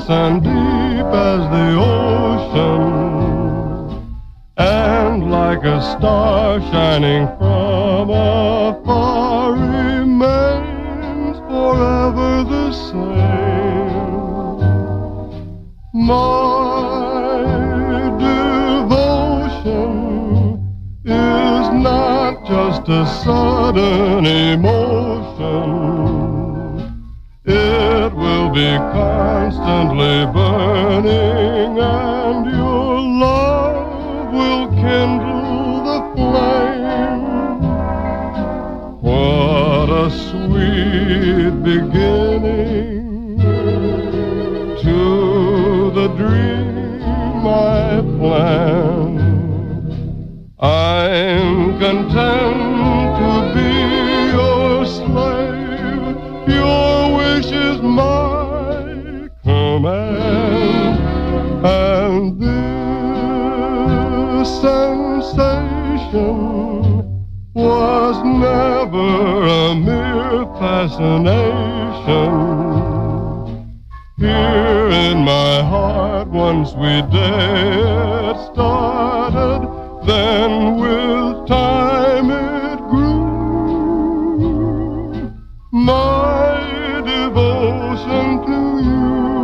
vast and deep as the ocean, and like a star shining from afar remains forever the same. My devotion is not just a sudden emotion. It will be constantly burning, and your love will kindle the flame. What a sweet beginning to the dream I planned. I'm content to be your slave. Your wish is my command, and this sensation was never a mere fascination. Here in my heart, one sweet day it started, then with time it grew. My devotion to you.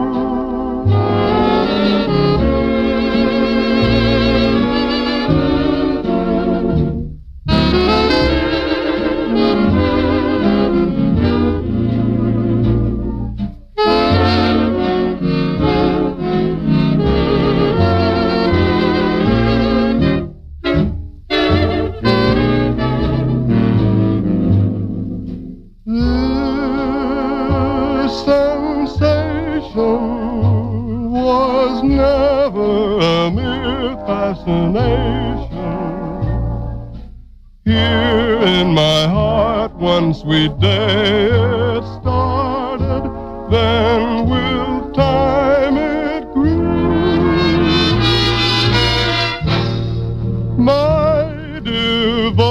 Was never a mere fascination. Here in my heart, one sweet day it started, then with time it grew. My devotion